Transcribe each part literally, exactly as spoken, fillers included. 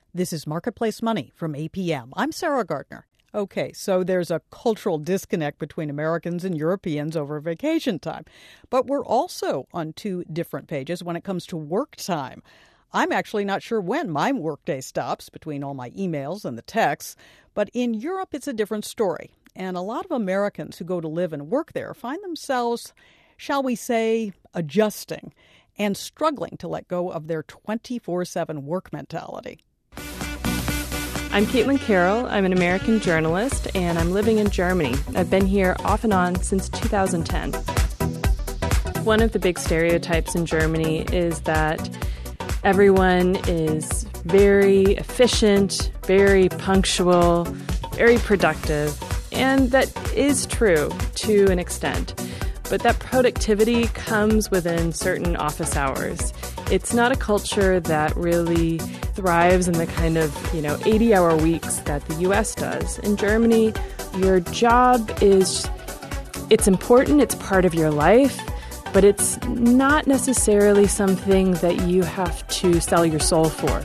This is Marketplace Money from A P M. I'm Sarah Gardner. Okay, so there's a cultural disconnect between Americans and Europeans over vacation time. But we're also on two different pages when it comes to work time. I'm actually not sure when my workday stops between all my emails and the texts. But in Europe, it's a different story. And a lot of Americans who go to live and work there find themselves, shall we say, adjusting and struggling to let go of their twenty-four seven work mentality. I'm Caitlin Carroll. I'm an American journalist, and I'm living in Germany. I've been here off and on since two thousand ten. One of the big stereotypes in Germany is that everyone is very efficient, very punctual, very productive, and that is true to an extent. But that productivity comes within certain office hours. It's not a culture that really thrives in the kind of, you know, eighty-hour weeks that the U S does. In Germany, your job is, it's important, it's part of your life, but it's not necessarily something that you have to sell your soul for.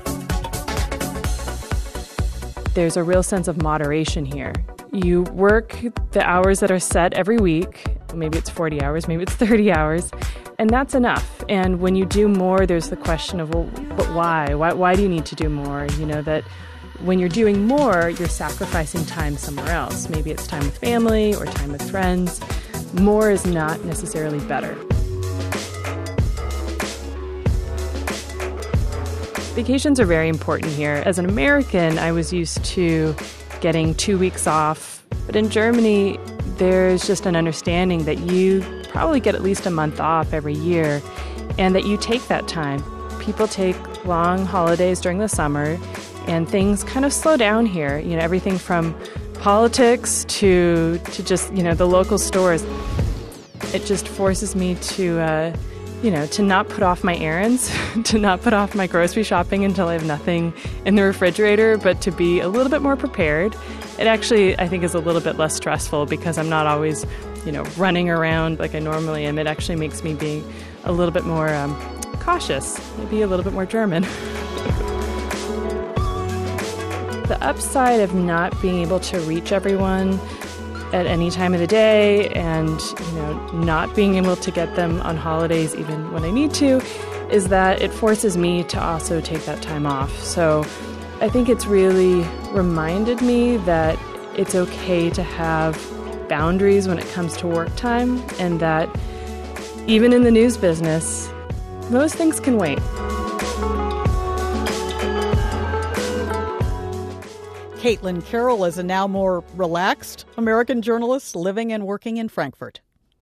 There's a real sense of moderation here. You work the hours that are set every week. Maybe it's forty hours, maybe it's thirty hours, and that's enough. And when you do more, there's the question of, well, but why? Why, why do you need to do more? You know, that when you're doing more, you're sacrificing time somewhere else. Maybe it's time with family or time with friends. More is not necessarily better. Vacations are very important here. As an American, I was used to getting two weeks off, but in Germany, there's just an understanding that you probably get at least a month off every year and that you take that time. People take long holidays during the summer and things kind of slow down here. You know, everything from politics to to just, you know, the local stores. It just forces me to, uh, you know, to not put off my errands, to not put off my grocery shopping until I have nothing in the refrigerator, but to be a little bit more prepared. It actually, I think, is a little bit less stressful because I'm not always, you know, running around like I normally am. It actually makes me be a little bit more um, cautious, maybe a little bit more German. The upside of not being able to reach everyone at any time of the day and, you know, not being able to get them on holidays even when I need to is that it forces me to also take that time off. So I think it's really reminded me that it's okay to have boundaries when it comes to work time and that even in the news business, most things can wait. Caitlin Carroll is a now more relaxed American journalist living and working in Frankfurt.